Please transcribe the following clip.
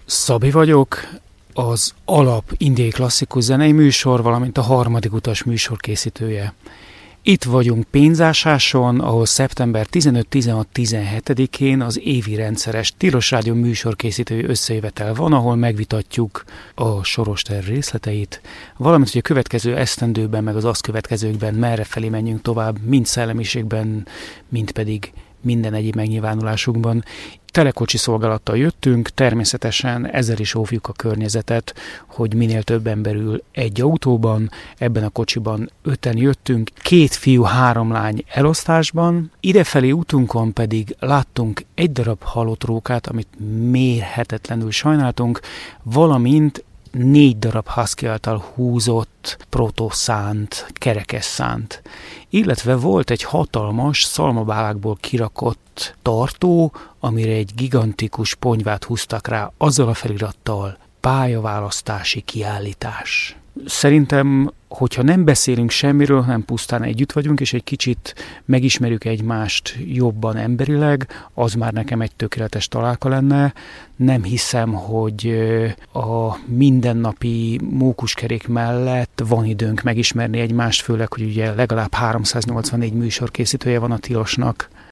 Szabi vagyok, az alap indiai klasszikus zenei műsor, valamint a Harmadik utas műsorkészítője. Itt vagyunk Pénzásáson, ahol szeptember 15-16-17-én az évi rendszeres Tilos Rádió műsorkészítői összejövetel van, ahol megvitatjuk a soros terv részleteit, valamint hogy a következő esztendőben, meg az azt következőkben merre felé menjünk tovább, mind szellemiségben, mind pedig minden egyéb megnyilvánulásunkban. Telekocsi szolgálattal jöttünk, természetesen ezzel is óvjuk a környezetet, hogy minél több ember ül egy autóban, ebben a kocsiban 5-en jöttünk, 2 fiú, 3 lány elosztásban, idefelé útunkon pedig láttunk egy darab halott rókát, amit mérhetetlenül sajnáltunk, valamint 4 darab husky által húzott protoszánt, kerekes szánt. Illetve volt egy hatalmas szalmabálákból kirakott tartó, amire egy gigantikus ponyvát húztak rá azzal a felirattal: pályaválasztási kiállítás. Szerintem, hogyha nem beszélünk semmiről, hanem pusztán együtt vagyunk, és egy kicsit megismerjük egymást jobban emberileg, az már nekem egy tökéletes találka lenne. Nem hiszem, hogy a mindennapi mókuskerék mellett van időnk megismerni egymást, főleg, hogy ugye legalább 384 műsorkészítője van a Tilosnak.